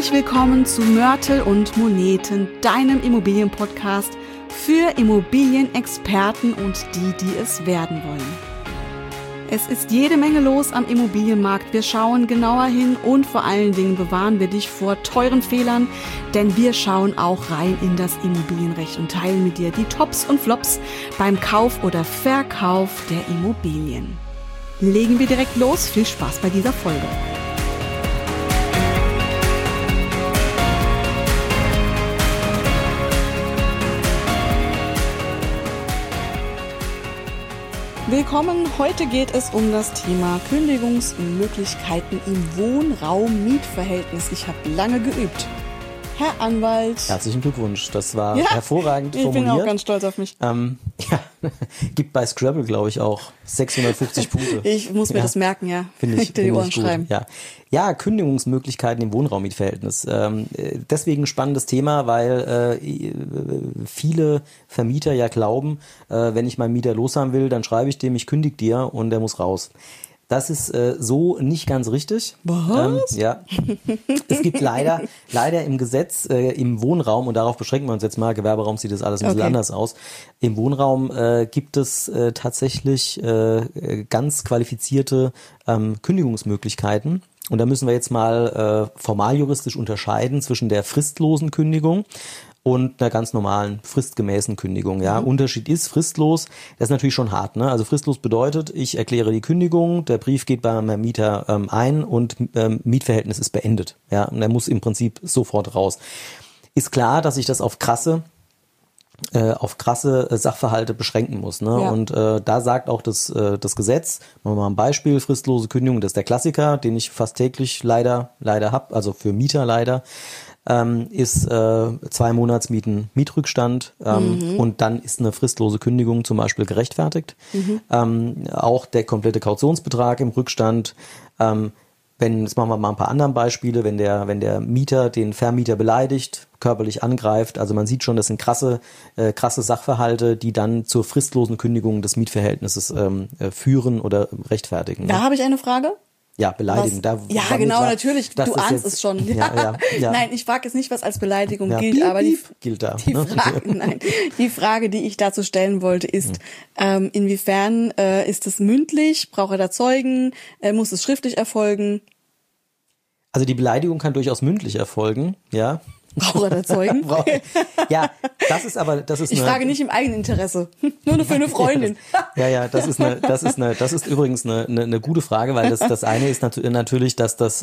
Herzlich willkommen zu Mörtel und Moneten, deinem Immobilienpodcast für Immobilienexperten und die es werden wollen. Es ist jede Menge los am Immobilienmarkt. Wir schauen genauer hin und vor allen Dingen bewahren wir dich vor teuren Fehlern, denn wir schauen auch rein in das Immobilienrecht und teilen mit dir die Tops und Flops beim Kauf oder Verkauf der Immobilien. Legen wir direkt los. Viel Spaß bei dieser Folge. Willkommen, heute geht es um das Thema Kündigungsmöglichkeiten im Wohnraum-Mietverhältnis. Ich habe lange geübt. Herr Anwalt. Herzlichen Glückwunsch, das war hervorragend formuliert. Ich bin auch ganz stolz auf mich. Gibt bei Scrabble, glaube ich, auch 650 Punkte. Ich muss mir das merken, Finde ich, die Ohren gut. schreiben. Ja, Kündigungsmöglichkeiten im Wohnraummietverhältnis. Deswegen ein spannendes Thema, weil viele Vermieter ja glauben, wenn ich meinen Mieter loshaben will, dann schreibe ich dem, ich kündige dir und der muss raus. Das ist so nicht ganz richtig. Was? Es gibt leider im Gesetz, im Wohnraum, und darauf beschränken wir uns jetzt mal, Gewerberaum sieht das alles ein bisschen anders aus. Im Wohnraum gibt es tatsächlich ganz qualifizierte Kündigungsmöglichkeiten. Und da müssen wir jetzt mal formaljuristisch unterscheiden zwischen der fristlosen Kündigung und einer ganz normalen, fristgemäßen Kündigung. Ja, Unterschied ist fristlos, das ist natürlich schon hart, ne? Also fristlos bedeutet, ich erkläre die Kündigung, der Brief geht bei meinem Mieter ein und Mietverhältnis ist beendet. Ja, und er muss im Prinzip sofort raus. Ist klar, dass ich das auf krasse Sachverhalte beschränken muss. Ne? Ja. Und da sagt auch das Gesetz, machen wir mal ein Beispiel, fristlose Kündigung, das ist der Klassiker, den ich fast täglich leider habe, also für Mieter leider, ist 2 Monatsmieten Mietrückstand und dann ist eine fristlose Kündigung zum Beispiel gerechtfertigt. Auch der komplette Kautionsbetrag im Rückstand. Jetzt machen wir mal ein paar andere Beispiele, wenn der Mieter den Vermieter beleidigt, körperlich angreift, also man sieht schon, das sind krasse Sachverhalte, die dann zur fristlosen Kündigung des Mietverhältnisses führen oder rechtfertigen. Da habe ich eine Frage. Ja, beleidigen. Natürlich. Du ahnst es schon. Ja. Nein, ich frage jetzt nicht, was als Beleidigung gilt, Piep, aber gilt da. Die Frage, die ich dazu stellen wollte, ist, inwiefern ist es mündlich? Braucht er da Zeugen? Muss es schriftlich erfolgen? Also die Beleidigung kann durchaus mündlich erfolgen, ja. Braucht er da Zeugen? Ja, das ist ich frage nicht im eigenen Interesse, nur für eine Freundin. Das ist übrigens eine gute Frage, weil das eine ist natürlich, dass es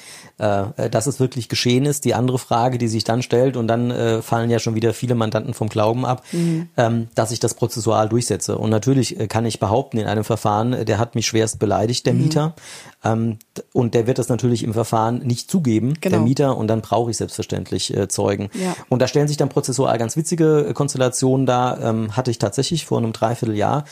wirklich geschehen ist. Die andere Frage, die sich dann stellt, und dann fallen ja schon wieder viele Mandanten vom Glauben ab, dass ich das prozessual durchsetze. Und natürlich kann ich behaupten in einem Verfahren, der hat mich schwerst beleidigt, der Mieter. Und der wird das natürlich im Verfahren nicht zugeben, der Mieter, und dann brauche ich selbstverständlich Zeugen. Ja. Und da stellen sich dann prozessual ganz witzige Konstellationen dar, hatte ich tatsächlich vor einem Dreivierteljahr.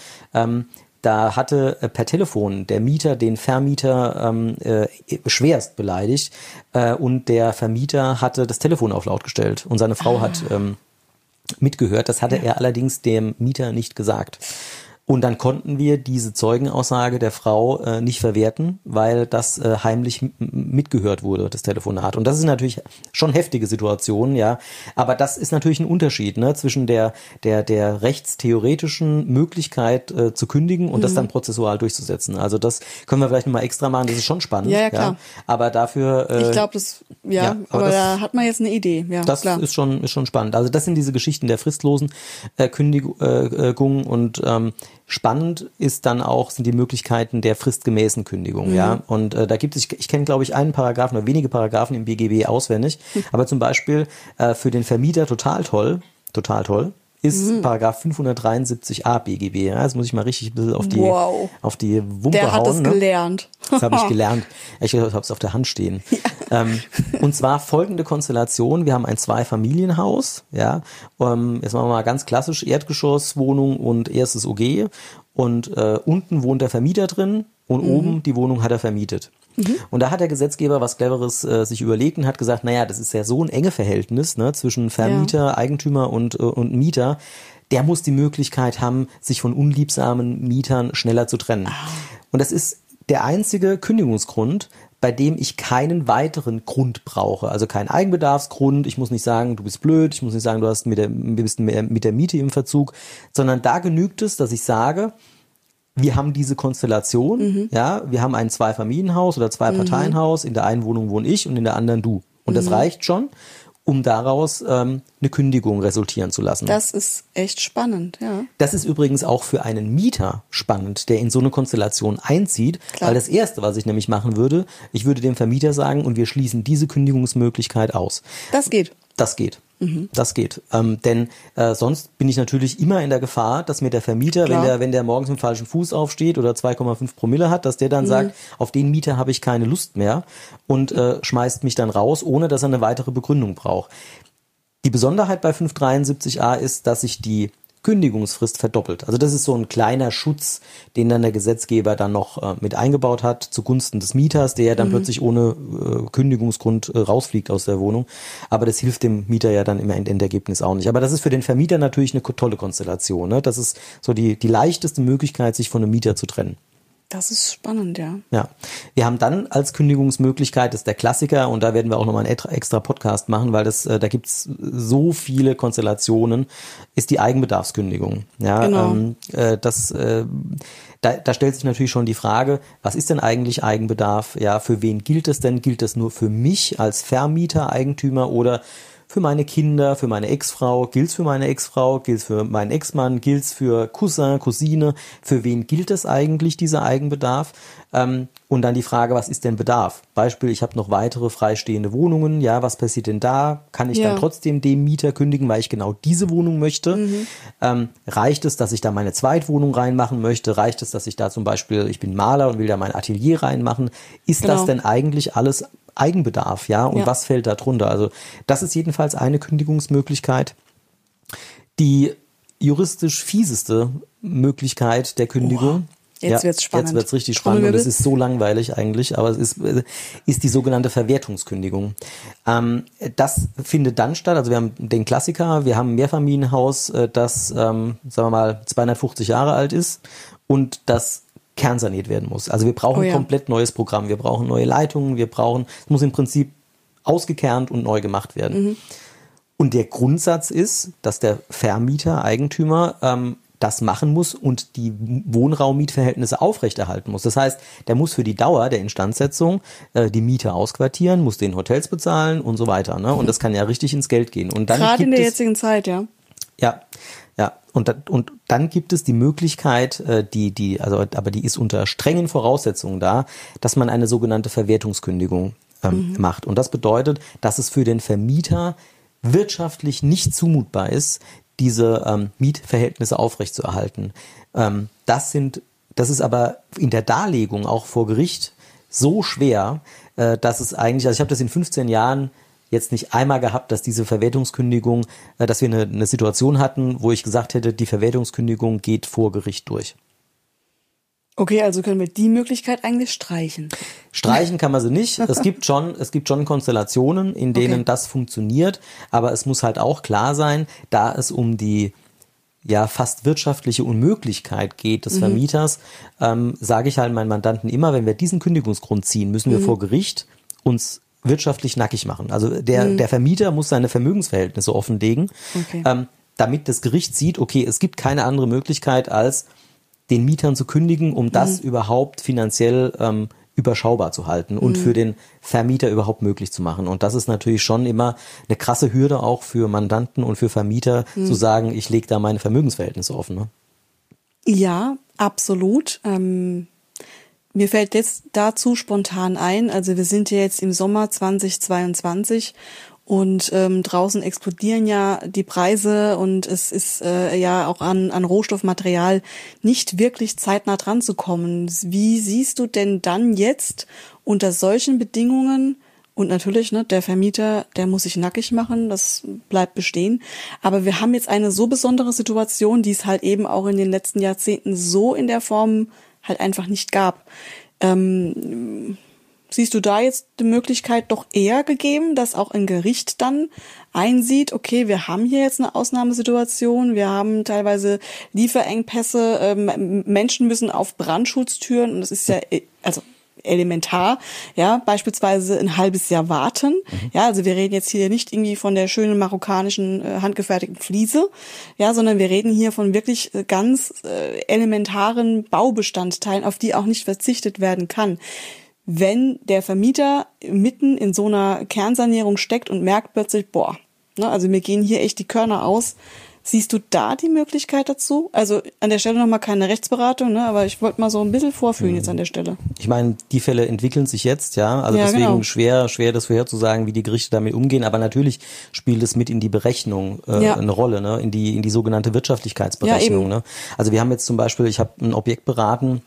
Da hatte per Telefon der Mieter den Vermieter schwerst beleidigt und der Vermieter hatte das Telefon auf laut gestellt und seine Frau hat mitgehört. Das hatte er allerdings dem Mieter nicht gesagt. Und dann konnten wir diese Zeugenaussage der Frau nicht verwerten, weil das heimlich mitgehört wurde, das Telefonat. Und das ist natürlich schon heftige Situation, ja. Aber das ist natürlich ein Unterschied, ne, zwischen der rechtstheoretischen Möglichkeit zu kündigen und das dann prozessual durchzusetzen. Also das können wir vielleicht nochmal extra machen. Das ist schon spannend. Ja, klar. Ja. Aber dafür. Ich glaube, aber da hat man jetzt eine Idee. Ja, das klar. ist schon spannend. Also das sind diese Geschichten der fristlosen Kündigung und spannend sind die Möglichkeiten der fristgemäßen Kündigung, ja. Und da gibt es, ich kenne, glaube ich, einen Paragraphen oder wenige Paragraphen im BGB auswendig, aber zum Beispiel für den Vermieter total toll, ist Paragraph 573a BGB. Ja, das muss ich mal richtig ein bisschen auf die Wumpe Der hat hauen. Das gelernt. Das habe ich gelernt. Ich habe es auf der Hand stehen. Ja. Und zwar folgende Konstellation. Wir haben ein Zweifamilienhaus. Ja, jetzt machen wir mal ganz klassisch Erdgeschosswohnung und erstes OG. Und unten wohnt der Vermieter drin und oben die Wohnung hat er vermietet. Und da hat der Gesetzgeber was Cleveres sich überlegt und hat gesagt, naja, das ist ja so ein enge Verhältnis, ne, zwischen Vermieter, Eigentümer und Mieter. Der muss die Möglichkeit haben, sich von unliebsamen Mietern schneller zu trennen. Und das ist der einzige Kündigungsgrund, bei dem ich keinen weiteren Grund brauche. Also keinen Eigenbedarfsgrund. Ich muss nicht sagen, du bist blöd. Ich muss nicht sagen, du bist mit der Miete im Verzug. Sondern da genügt es, dass ich sage, wir haben diese Konstellation. Ja, wir haben ein Zweifamilienhaus oder Zwei-Parteien-Haus. In der einen Wohnung wohne ich und in der anderen du. Und das reicht schon, um daraus eine Kündigung resultieren zu lassen. Das ist echt spannend, ja. Das ist übrigens auch für einen Mieter spannend, der in so eine Konstellation einzieht. Klar. Weil das Erste, was ich nämlich machen würde, ich würde dem Vermieter sagen, und wir schließen diese Kündigungsmöglichkeit aus. Das geht. Das geht. Das geht. Denn sonst bin ich natürlich immer in der Gefahr, dass mir der Vermieter, wenn der morgens mit dem falschen Fuß aufsteht oder 2,5 Promille hat, dass der dann sagt, auf den Mieter habe ich keine Lust mehr und schmeißt mich dann raus, ohne dass er eine weitere Begründung braucht. Die Besonderheit bei 573a ist, dass sich die Kündigungsfrist verdoppelt. Also das ist so ein kleiner Schutz, den dann der Gesetzgeber dann noch mit eingebaut hat zugunsten des Mieters, der ja dann plötzlich ohne Kündigungsgrund rausfliegt aus der Wohnung. Aber das hilft dem Mieter ja dann im Endergebnis auch nicht. Aber das ist für den Vermieter natürlich eine tolle Konstellation. Ne? Das ist so die leichteste Möglichkeit, sich von einem Mieter zu trennen. Das ist spannend, ja. Ja, wir haben dann als Kündigungsmöglichkeit, das ist der Klassiker, und da werden wir auch nochmal einen extra Podcast machen, weil da gibt's so viele Konstellationen, ist die Eigenbedarfskündigung. Ja, genau. Da stellt sich natürlich schon die Frage, was ist denn eigentlich Eigenbedarf? Ja, für wen gilt es denn? Gilt es nur für mich als Vermieter, Eigentümer oder für meine Kinder, für meine Ex-Frau, gilt's für meine Ex-Frau, gilt's für meinen Ex-Mann, gilt's für Cousin, Cousine, für wen gilt es eigentlich, dieser Eigenbedarf? Und dann die Frage, was ist denn Bedarf? Beispiel, ich habe noch weitere freistehende Wohnungen, ja, was passiert denn da? Kann ich dann trotzdem dem Mieter kündigen, weil ich genau diese Wohnung möchte? Reicht es, dass ich da meine Zweitwohnung reinmachen möchte? Reicht es, dass ich da zum Beispiel, ich bin Maler und will da mein Atelier reinmachen? Ist das denn eigentlich alles Eigenbedarf, ja? Und was fällt da drunter? Also das ist jedenfalls eine Kündigungsmöglichkeit. Die juristisch fieseste Möglichkeit der Kündigung. Jetzt wird's spannend. Jetzt wird's richtig spannend und es ist so langweilig eigentlich, aber es ist die sogenannte Verwertungskündigung. Das findet dann statt, also wir haben den Klassiker, wir haben ein Mehrfamilienhaus, das, sagen wir mal, 250 Jahre alt ist und das kernsaniert werden muss. Also wir brauchen ein komplett neues Programm, wir brauchen neue Leitungen, es muss im Prinzip ausgekernt und neu gemacht werden. Und der Grundsatz ist, dass der Vermieter, Eigentümer das machen muss und die Wohnraummietverhältnisse aufrechterhalten muss. Das heißt, der muss für die Dauer der Instandsetzung die Mieter ausquartieren, muss den Hotels bezahlen und so weiter. Ne? Und das kann ja richtig ins Geld gehen. Und dann gerade in der jetzigen Zeit, ja. Ja. Und dann gibt es die Möglichkeit, aber die ist unter strengen Voraussetzungen da, dass man eine sogenannte Verwertungskündigung macht. Und das bedeutet, dass es für den Vermieter wirtschaftlich nicht zumutbar ist, diese Mietverhältnisse aufrechtzuerhalten. Das ist aber in der Darlegung auch vor Gericht so schwer, dass es eigentlich, also ich habe das in 15 Jahren jetzt nicht einmal gehabt, dass diese Verwertungskündigung, dass wir eine Situation hatten, wo ich gesagt hätte, die Verwertungskündigung geht vor Gericht durch. Okay, also können wir die Möglichkeit eigentlich streichen. Streichen kann man sie nicht. Es gibt schon Konstellationen, in denen das funktioniert, aber es muss halt auch klar sein, da es um die fast wirtschaftliche Unmöglichkeit geht des Vermieters, sage ich halt meinen Mandanten immer, wenn wir diesen Kündigungsgrund ziehen, müssen wir vor Gericht uns wirtschaftlich nackig machen. Also der Vermieter muss seine Vermögensverhältnisse offenlegen, damit das Gericht sieht, okay, es gibt keine andere Möglichkeit, als den Mietern zu kündigen, um das überhaupt finanziell überschaubar zu halten und für den Vermieter überhaupt möglich zu machen. Und das ist natürlich schon immer eine krasse Hürde auch für Mandanten und für Vermieter, zu sagen, ich lege da meine Vermögensverhältnisse offen. Ne? Ja, absolut. Mir fällt jetzt dazu spontan ein, also wir sind ja jetzt im Sommer 2022 und draußen explodieren ja die Preise und es ist ja auch an Rohstoffmaterial nicht wirklich zeitnah dran zu kommen. Wie siehst du denn dann jetzt unter solchen Bedingungen, und natürlich, ne, der Vermieter, der muss sich nackig machen, das bleibt bestehen, aber wir haben jetzt eine so besondere Situation, die es halt eben auch in den letzten Jahrzehnten so in der Form halt einfach nicht gab. Siehst du da jetzt die Möglichkeit doch eher gegeben, dass auch ein Gericht dann einsieht, okay, wir haben hier jetzt eine Ausnahmesituation, wir haben teilweise Lieferengpässe, Menschen müssen auf Brandschutztüren und das ist ja, also elementar, ja, beispielsweise ein halbes Jahr warten, ja, also wir reden jetzt hier nicht irgendwie von der schönen marokkanischen handgefertigten Fliese, ja, sondern wir reden hier von wirklich ganz elementaren Baubestandteilen, auf die auch nicht verzichtet werden kann. Wenn der Vermieter mitten in so einer Kernsanierung steckt und merkt plötzlich, boah, ne, also mir gehen hier echt die Körner aus. Siehst du da die Möglichkeit dazu? Also an der Stelle nochmal keine Rechtsberatung, ne? Aber ich wollte mal so ein bisschen vorfühlen jetzt an der Stelle. Ich meine, die Fälle entwickeln sich jetzt, ja. Also deswegen genau. schwer das vorherzusagen, wie die Gerichte damit umgehen. Aber natürlich spielt es mit in die Berechnung eine Rolle, ne? In die sogenannte Wirtschaftlichkeitsberechnung. Ne? Also wir haben jetzt zum Beispiel, ich habe ein Objekt beraten,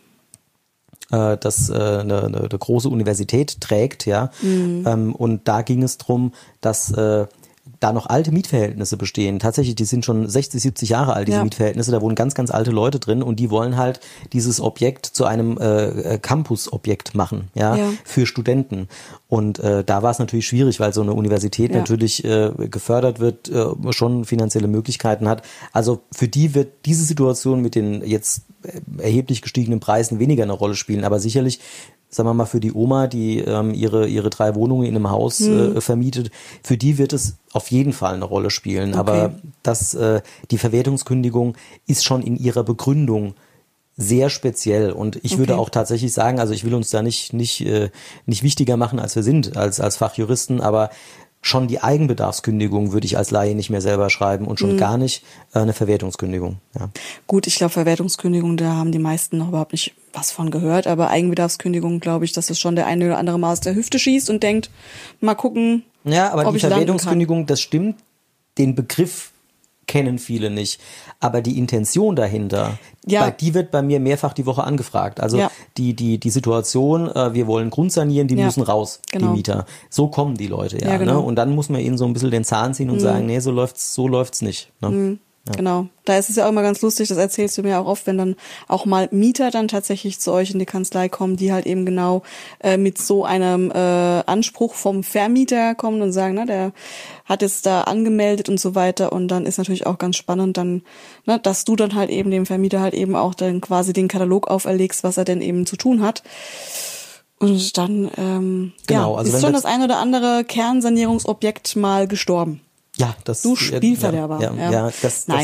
das eine große Universität trägt, ja. Und da ging es drum, dass da noch alte Mietverhältnisse bestehen. Tatsächlich, die sind schon 60, 70 Jahre alt, diese Mietverhältnisse. Da wohnen ganz, ganz alte Leute drin und die wollen halt dieses Objekt zu einem Campus-Objekt machen, ja, für Studenten. Und da war es natürlich schwierig, weil so eine Universität natürlich gefördert wird, schon finanzielle Möglichkeiten hat. Also für die wird diese Situation mit den jetzt erheblich gestiegenen Preisen weniger eine Rolle spielen. Aber sicherlich, sagen wir mal, für die Oma, die ihre 3 Wohnungen in einem Haus vermietet, für die wird es auf jeden Fall eine Rolle spielen. Okay. Aber die Verwertungskündigung ist schon in ihrer Begründung sehr speziell. Und ich würde auch tatsächlich sagen, also ich will uns da nicht wichtiger machen, als wir sind, als Fachjuristen, aber schon die Eigenbedarfskündigung würde ich als Laie nicht mehr selber schreiben und schon gar nicht eine Verwertungskündigung. Ja. Gut, ich glaube, Verwertungskündigung, da haben die meisten noch überhaupt nicht was von gehört, aber Eigenbedarfskündigung, glaube ich, dass es schon der eine oder andere mal aus der Hüfte schießt und denkt, mal gucken, ja, aber die Verwertungskündigung, das stimmt, den Begriff kennen viele nicht. Aber die Intention dahinter, die wird bei mir mehrfach die Woche angefragt. Also die Situation, wir wollen Grund sanieren, die müssen raus, die Mieter. So kommen die Leute, genau. Ne? Und dann muss man ihnen so ein bisschen den Zahn ziehen und sagen, nee, so läuft's nicht. Ne? Ja. Genau, da ist es ja auch immer ganz lustig, das erzählst du mir auch oft, wenn dann auch mal Mieter dann tatsächlich zu euch in die Kanzlei kommen, die halt eben genau mit so einem Anspruch vom Vermieter kommen und sagen, der hat es da angemeldet und so weiter, und dann ist natürlich auch ganz spannend dann, dass du dann halt eben dem Vermieter halt eben auch dann quasi den Katalog auferlegst, was er denn eben zu tun hat. Und dann also ist schon das ein oder andere Kernsanierungsobjekt mal gestorben. Ja, das du Spielverderber. Aber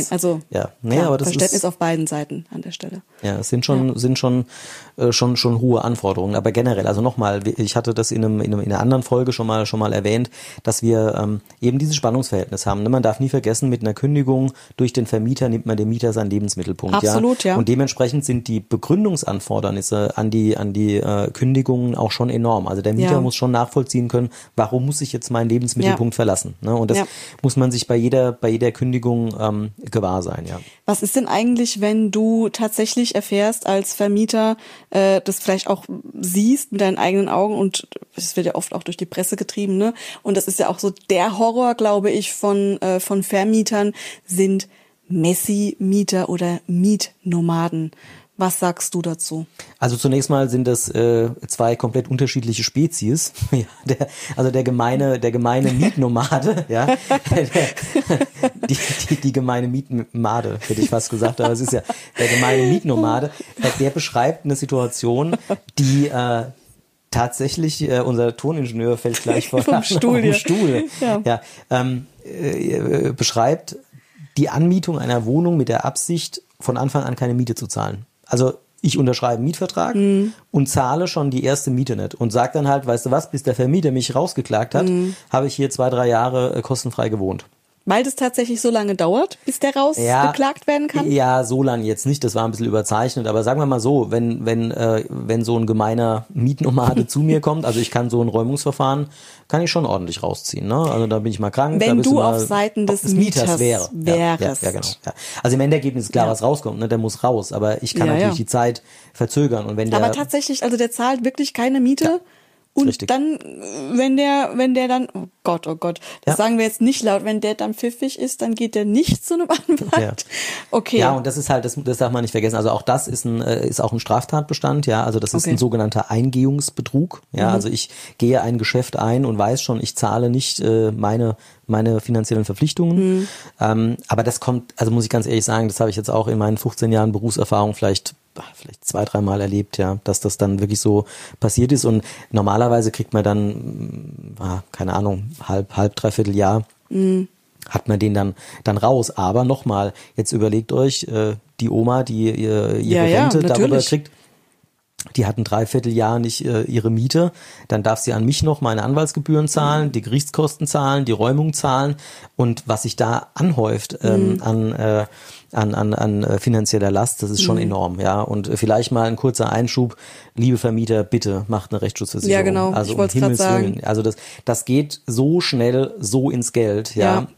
das Verständnis ist auf beiden Seiten an der Stelle. Ja, es sind schon hohe Anforderungen, aber generell, also nochmal, ich hatte das in einer anderen Folge schon mal erwähnt, dass wir eben dieses Spannungsverhältnis haben. Man darf nie vergessen, mit einer Kündigung durch den Vermieter nimmt man dem Mieter seinen Lebensmittelpunkt. Absolut, ja. Und dementsprechend sind die Begründungsanfordernisse an die Kündigungen auch schon enorm. Also der Mieter muss schon nachvollziehen können, warum muss ich jetzt meinen Lebensmittelpunkt verlassen? Ne? Und das muss man sich bei jeder Kündigung gewahr sein, ja. Was ist denn eigentlich, wenn du tatsächlich erfährst als Vermieter, das vielleicht auch siehst mit deinen eigenen Augen, und es wird ja oft auch durch die Presse getrieben, ne? Und das ist ja auch so der Horror, glaube ich, von Vermietern, sind Messi-Mieter oder Mietnomaden. Was sagst du dazu? Also zunächst mal sind das 2 komplett unterschiedliche Spezies. Der gemeine Mietnomade, die gemeine Mietmade, hätte ich fast gesagt, aber es ist ja der gemeine Mietnomade. Der beschreibt eine Situation, die tatsächlich, unser Toningenieur fällt gleich vom Stuhl. Beschreibt die Anmietung einer Wohnung mit der Absicht, von Anfang an keine Miete zu zahlen. Also ich unterschreibe einen Mietvertrag und zahle schon die erste Miete nicht und sage dann halt, weißt du was, bis der Vermieter mich rausgeklagt hat, habe ich hier 2-3 Jahre kostenfrei gewohnt. Weil das tatsächlich so lange dauert, bis der rausgeklagt werden kann? Ja, so lange jetzt nicht, das war ein bisschen überzeichnet, aber sagen wir mal so, wenn so ein gemeiner Mietnomade zu mir kommt, also ich kann so ein Räumungsverfahren, kann ich schon ordentlich rausziehen, ne? Also da bin ich mal krank. Wenn du auf Seiten des Mieters wärst. Ja, genau. Ja. Also im Endergebnis ist klar, was rauskommt, ne? Der muss raus, aber ich kann natürlich die Zeit verzögern. Und wenn aber tatsächlich, also der zahlt wirklich keine Miete? Ja. Und richtig. Dann, wenn der dann, oh Gott, das sagen wir jetzt nicht laut, wenn der dann pfiffig ist, dann geht der nicht zu einem Anwalt. Ja. Okay. Ja, und das ist halt, das darf man nicht vergessen. Also auch das ist auch ein Straftatbestand, ja. Also das ist ein sogenannter Eingehungsbetrug. Ja, also ich gehe ein Geschäft ein und weiß schon, ich zahle nicht meine finanziellen Verpflichtungen. Aber das kommt, also muss ich ganz ehrlich sagen, das habe ich jetzt auch in meinen 15 Jahren Berufserfahrung vielleicht vielleicht 2-3 Mal erlebt, ja, dass das dann wirklich so passiert ist. Und normalerweise kriegt man dann, keine Ahnung, dreiviertel Jahr, hat man den dann raus. Aber nochmal, jetzt überlegt euch, die Oma, die ihre Rente darüber kriegt, die hat ein Dreivierteljahr nicht ihre Miete, dann darf sie an mich noch meine Anwaltsgebühren zahlen, die Gerichtskosten zahlen, die Räumung zahlen, und was sich da anhäuft an finanzieller Last, das ist schon enorm, ja. Und vielleicht mal ein kurzer Einschub: Liebe Vermieter, bitte macht eine Rechtsschutzversicherung. Ja, genau. Also ich wollte es gerade sagen. Also das geht so schnell so ins Geld, ja.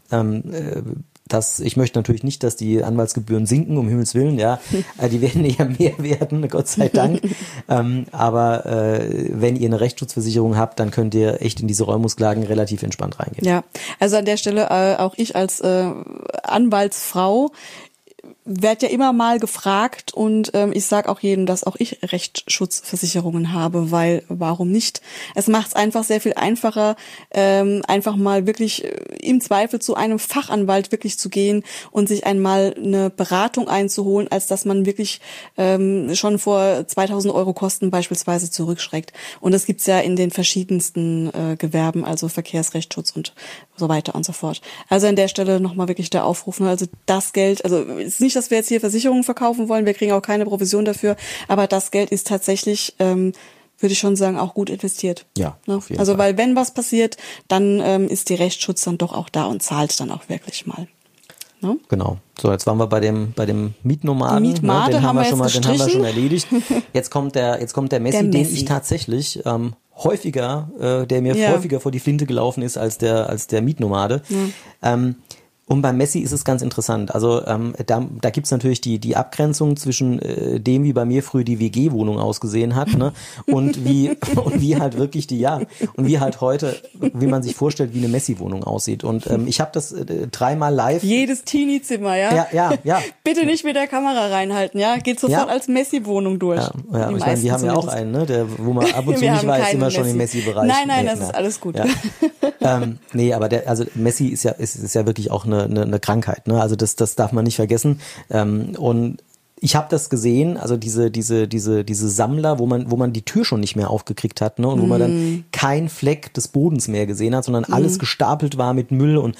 Ich möchte natürlich nicht, dass die Anwaltsgebühren sinken, um Himmels Willen, ja. Die werden eher mehr werden, Gott sei Dank. Aber wenn ihr eine Rechtsschutzversicherung habt, dann könnt ihr echt in diese Räumungsklagen relativ entspannt reingehen. Ja, also an der Stelle auch ich als Anwaltsfrau werd ja immer mal gefragt, und ich sage auch jedem, dass auch ich Rechtsschutzversicherungen habe, weil warum nicht? Es macht es einfach sehr viel einfacher, einfach mal wirklich im Zweifel zu einem Fachanwalt wirklich zu gehen und sich einmal eine Beratung einzuholen, als dass man wirklich schon vor 2000 Euro Kosten beispielsweise zurückschreckt. Und das gibt's ja in den verschiedensten Gewerben, also Verkehrsrechtsschutz und so weiter und so fort. Also an der Stelle nochmal wirklich der Aufruf, also das Geld, also ist nicht, dass wir jetzt hier Versicherungen verkaufen wollen, wir kriegen auch keine Provision dafür, aber das Geld ist tatsächlich, würde ich schon sagen, auch gut investiert. Ja, auf jeden also Fall. weil wenn was passiert, dann ist die Rechtsschutz dann doch auch da und zahlt dann auch wirklich mal. Ne? Genau. So, jetzt waren wir bei dem Mietnomaden. Die Mietmade den haben wir jetzt den haben wir schon erledigt. Jetzt kommt der Messi, den ich tatsächlich häufiger, der mir häufiger vor die Flinte gelaufen ist als der Mietnomade. Ja. Und beim Messi ist es ganz interessant. Also da gibt's natürlich die Abgrenzung zwischen dem, wie bei mir früher die WG-Wohnung ausgesehen hat, ne? Und wie halt wirklich und wie halt heute, wie man sich vorstellt, wie eine Messi-Wohnung aussieht. Und ich habe das 3-mal live. Jedes Teenie-Zimmer, ja? Ja. Bitte nicht mit der Kamera reinhalten, ja? Geht sofort als Messi-Wohnung durch. Ja, ich meine, wir haben ja auch einen, ne? Wo man ab und zu nicht weiß, immer schon im Messi-Bereich. Nein, das ist alles gut. Ja. Nee, aber Messi ist ja wirklich auch eine Krankheit, ne? Also das darf man nicht vergessen. Und ich habe das gesehen, also diese Sammler, wo man die Tür schon nicht mehr aufgekriegt hat, ne? Und wo man dann kein Fleck des Bodens mehr gesehen hat, sondern alles gestapelt war mit Müll. Und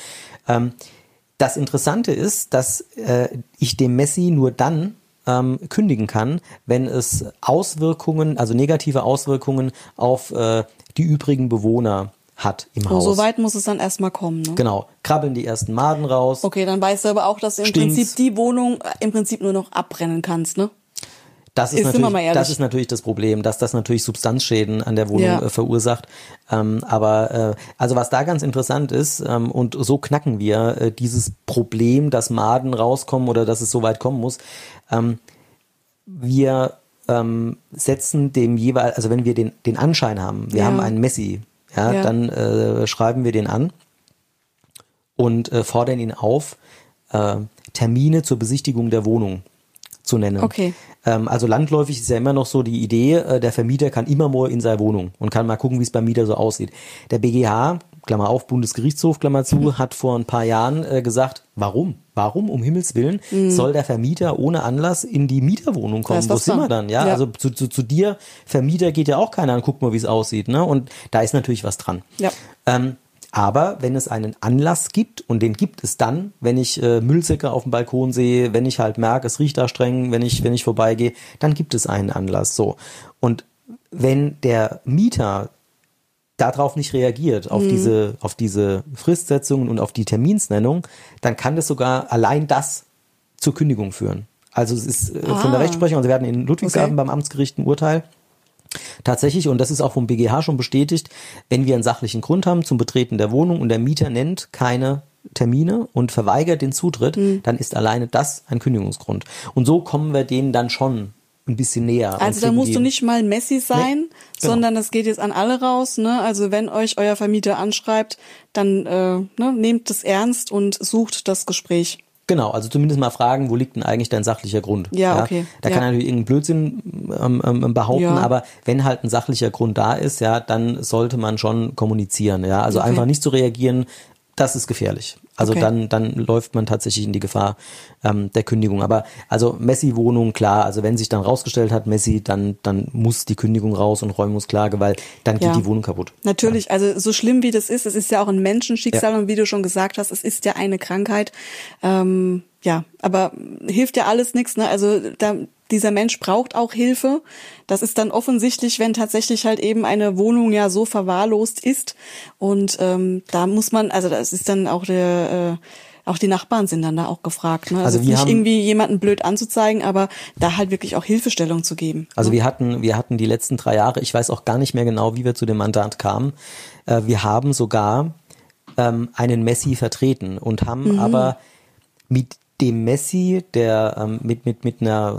das Interessante ist, dass ich dem Messi nur dann kündigen kann, wenn es Auswirkungen, also negative Auswirkungen auf die übrigen Bewohner hat im Haus. So weit muss es dann erstmal kommen, ne? Genau. Krabbeln die ersten Maden raus. Okay, dann weißt du aber auch, dass du im Prinzip die Wohnung nur noch abbrennen kannst, ne? Das ist natürlich das Problem, dass das natürlich Substanzschäden an der Wohnung verursacht. Aber was da ganz interessant ist, und so knacken wir dieses Problem, dass Maden rauskommen oder dass es so weit kommen muss. Wir setzen dem jeweils, also wenn wir den Anschein haben, wir haben einen Messi, dann schreiben wir den an und fordern ihn auf, Termine zur Besichtigung der Wohnung zu nennen. Okay. Also landläufig ist ja immer noch so die Idee, der Vermieter kann immer mal in seine Wohnung und kann mal gucken, wie es beim Mieter so aussieht. Der BGH, Klammer auf, Bundesgerichtshof, Klammer zu, hat vor ein paar Jahren gesagt, warum um Himmels Willen soll der Vermieter ohne Anlass in die Mieterwohnung kommen? Wo sind wir dann? Ja, also zu dir, Vermieter, geht ja auch keiner an, guck mal, wie es aussieht, ne? Und da ist natürlich was dran. Ja. Aber wenn es einen Anlass gibt, und den gibt es dann, wenn ich Müllsäcke auf dem Balkon sehe, wenn ich halt merke, es riecht da streng, wenn ich vorbeigehe, dann gibt es einen Anlass. So. Und wenn der Mieter darauf nicht reagiert, auf diese Fristsetzungen und auf die Terminsnennung, dann kann das sogar allein das zur Kündigung führen. Also es ist von der Rechtsprechung, also wir hatten in Ludwigshafen beim Amtsgericht ein Urteil, tatsächlich, und das ist auch vom BGH schon bestätigt, wenn wir einen sachlichen Grund haben zum Betreten der Wohnung und der Mieter nennt keine Termine und verweigert den Zutritt, dann ist alleine das ein Kündigungsgrund. Und so kommen wir denen dann schon ein bisschen näher. Also da musst du nicht mal Messi sein, sondern das geht jetzt an alle raus, ne? Also wenn euch euer Vermieter anschreibt, dann nehmt es ernst und sucht das Gespräch. Genau, also zumindest mal fragen, wo liegt denn eigentlich dein sachlicher Grund? Ja, okay. Da kann natürlich irgendein Blödsinn behaupten, aber wenn halt ein sachlicher Grund da ist, dann sollte man schon kommunizieren, ja. Also einfach nicht zu reagieren, das ist gefährlich. Also dann läuft man tatsächlich in die Gefahr der Kündigung. Aber also Messi-Wohnung, klar, also wenn sich dann rausgestellt hat, Messi, dann muss die Kündigung raus und Räumungsklage, weil dann geht die Wohnung kaputt. Natürlich, also so schlimm wie das ist, es ist ja auch ein Menschenschicksal und wie du schon gesagt hast, es ist ja eine Krankheit. Aber hilft ja alles nichts, ne? Also dieser Mensch braucht auch Hilfe. Das ist dann offensichtlich, wenn tatsächlich halt eben eine Wohnung ja so verwahrlost ist. Und da muss man, also das ist dann auch auch die Nachbarn sind dann da auch gefragt, ne? Also nicht irgendwie jemanden blöd anzuzeigen, aber da halt wirklich auch Hilfestellung zu geben. Also wir hatten die letzten 3 Jahre, ich weiß auch gar nicht mehr genau, wie wir zu dem Mandat kamen. Wir haben sogar einen Messi vertreten und haben aber mit dem Messi, der mit einer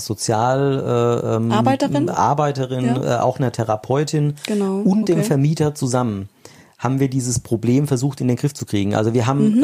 Arbeiterin, auch einer Therapeutin und dem Vermieter zusammen haben wir dieses Problem versucht in den Griff zu kriegen. Also wir haben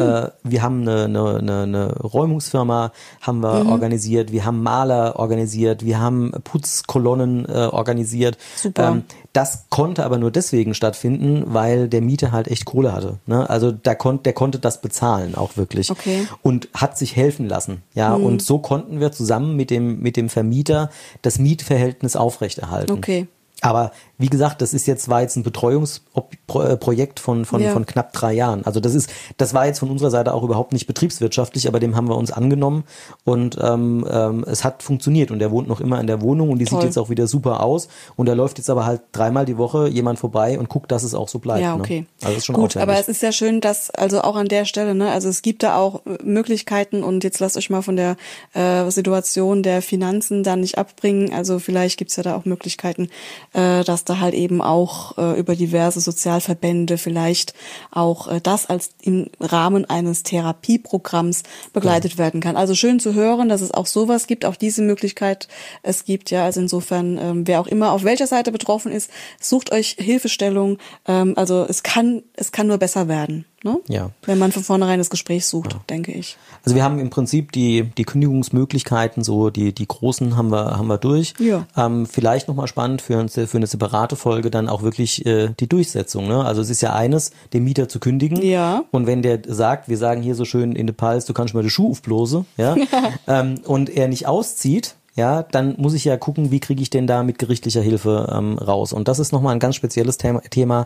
eine Räumungsfirma haben wir organisiert, wir haben Maler organisiert, wir haben Putzkolonnen organisiert. Super. Das konnte aber nur deswegen stattfinden, weil der Mieter halt echt Kohle hatte. Ne? Also der konnte das bezahlen auch wirklich und hat sich helfen lassen. Ja, und so konnten wir zusammen mit dem Vermieter das Mietverhältnis aufrechterhalten. Okay. Aber wie gesagt, war jetzt ein Betreuungsprojekt von knapp 3 Jahren. Also das war jetzt von unserer Seite auch überhaupt nicht betriebswirtschaftlich, aber dem haben wir uns angenommen und es hat funktioniert und er wohnt noch immer in der Wohnung und die sieht jetzt auch wieder super aus und da läuft jetzt aber halt 3-mal die Woche jemand vorbei und guckt, dass es auch so bleibt. Ja, okay. Ne? Also das ist schon gut, aufwendig. aber es ist ja schön, dass also auch an der Stelle, ne, also es gibt da auch Möglichkeiten und jetzt lasst euch mal von der Situation der Finanzen da nicht abbringen. Also vielleicht gibt's ja da auch Möglichkeiten, dass da halt eben auch über diverse Sozialverbände vielleicht auch das als im Rahmen eines Therapieprogramms begleitet werden kann. Also schön zu hören, dass es auch sowas gibt, auch diese Möglichkeit es gibt. Ja, also insofern, wer auch immer auf welcher Seite betroffen ist, sucht euch Hilfestellung. Also es kann nur besser werden. Ne? Ja. Wenn man von vornherein das Gespräch sucht, denke ich. Also wir haben im Prinzip die Kündigungsmöglichkeiten, so die großen haben wir durch. Ja. Vielleicht nochmal spannend für eine separate Folge dann auch wirklich die Durchsetzung. Ne? Also es ist ja eines, den Mieter zu kündigen. Ja. Und wenn der sagt, wir sagen hier so schön in der Pals, du kannst mal die Schuhe aufblasen, ja, und er nicht auszieht, ja, dann muss ich ja gucken, wie kriege ich denn da mit gerichtlicher Hilfe raus. Und das ist nochmal ein ganz spezielles Thema.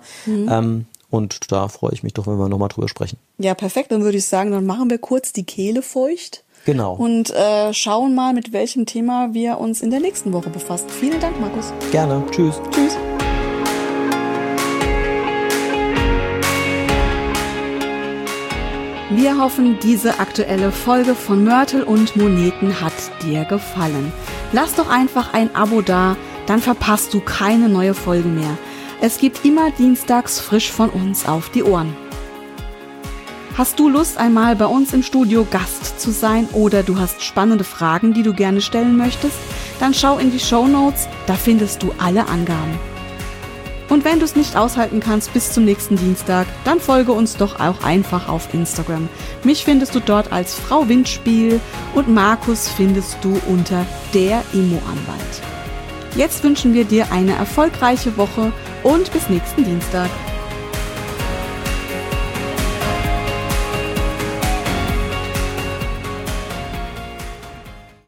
Und da freue ich mich doch, wenn wir nochmal drüber sprechen. Ja, perfekt. Dann würde ich sagen, dann machen wir kurz die Kehle feucht. Genau. Und schauen mal, mit welchem Thema wir uns in der nächsten Woche befassen. Vielen Dank, Markus. Gerne. Tschüss. Tschüss. Wir hoffen, diese aktuelle Folge von Mörtel und Moneten hat dir gefallen. Lass doch einfach ein Abo da, dann verpasst du keine neue Folge mehr. Es gibt immer dienstags frisch von uns auf die Ohren. Hast du Lust, einmal bei uns im Studio Gast zu sein oder du hast spannende Fragen, die du gerne stellen möchtest? Dann schau in die Shownotes, da findest du alle Angaben. Und wenn du es nicht aushalten kannst bis zum nächsten Dienstag, dann folge uns doch auch einfach auf Instagram. Mich findest du dort als Frau Windspiel und Markus findest du unter der Immo-Anwalt. Jetzt wünschen wir dir eine erfolgreiche Woche und bis nächsten Dienstag.